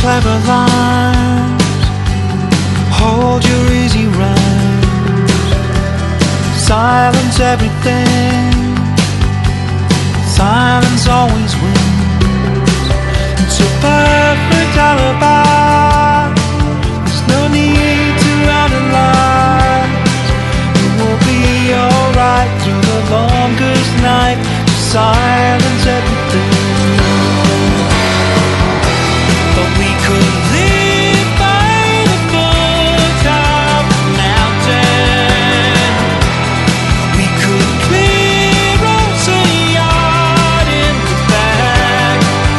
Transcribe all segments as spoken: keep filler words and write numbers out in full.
clever lines, hold your easy rhymes, silence everything, silence always wins. It's a perfect alibi, there's no need to analyze. It will be alright through the longest night. Just silence everything. But we could live by the foot of the mountain. We could clear us a yard in the back,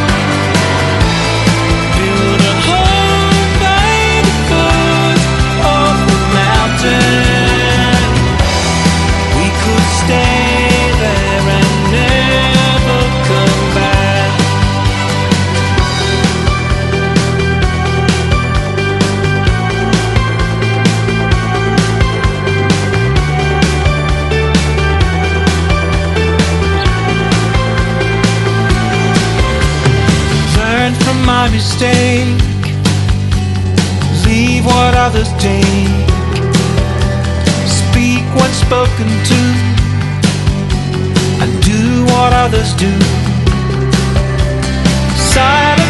build a home by the foot of the mountain. We could stay there and never come back. Learn from my mistake, leave what others take, speak what's spoken to, and do what others do. Silence